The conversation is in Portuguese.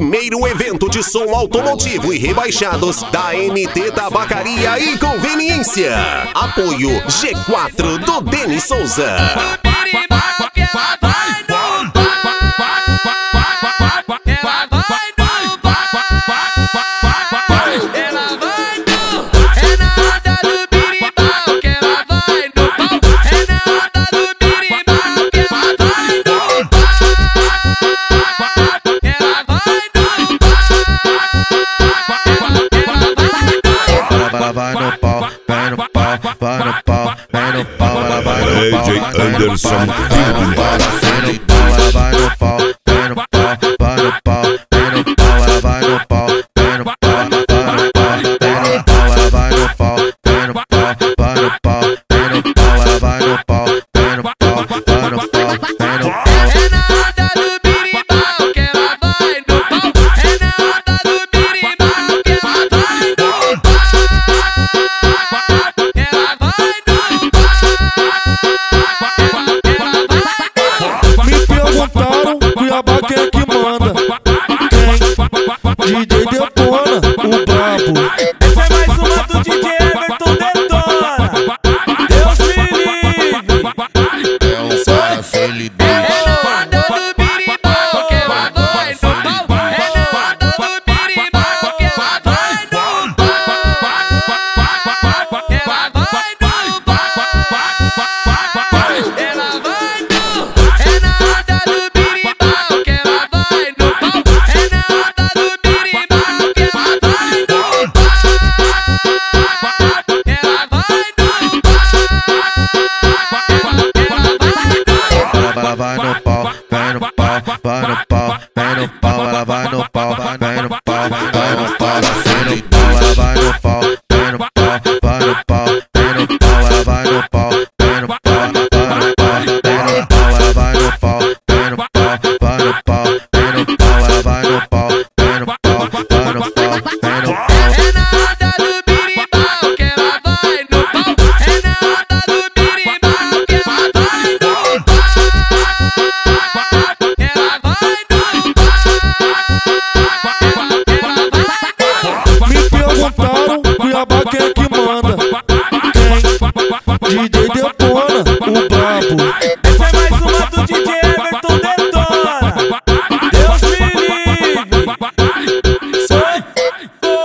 primeiro evento de som automotivo e rebaixados da NT Tabacaria e Conveniência. Apoio G4 do Denis Souza. Vai no pau, vai no pau, vai no pau, vai no pau, ela vai no pau, DJ Anderson ela vai no pau, vai no pau, vai no pau, vai no pau, ela vai no pau, vai no pau, vai no pau, ela vai no pau, vai no pau, vai no pau, vai no pau, ela vai no pau, vai no pau, vai no pau, vai no pau. É nada do birimbau que ela vai no pau. É nada do birimbau que ela vai no pau. Ela vai no pau. Me perguntaram, Cuiabá quem é que manda? Quem? DJ Detona, o brabo. Essa é mais uma do DJ Everton Detona. Deus me livre. É um cara sem lidar. É nada do birimbau que ela vai no pau. É nada do birimbau que ela vai no pau. Ela vai no pau. Ela vai no. É nada do birimbau que ela vai no pau. É nada do birimbau que ela vai no pau. Ela vai no Ela vai no pau, vai no pau, vai no pau, vai no pau, ela vai no pau, vai no pau, vai no pau, ela vai no pau, vai no pau, vai no pau, vai no pau, ela vai no pau, vai no pau, vai no pau, ela vai no pau, vai no pau, vai no pau, vai no pau, ela vai no pau, vai no pau, vai no pau, vai no pau. É nada do birimbau que ela vai no pau. É nada do birimbau que ela vai no pau. Ela vai no pau. Me perguntaram, Cuiabá quem é que manda? Quem? DJ Detona, o brabo.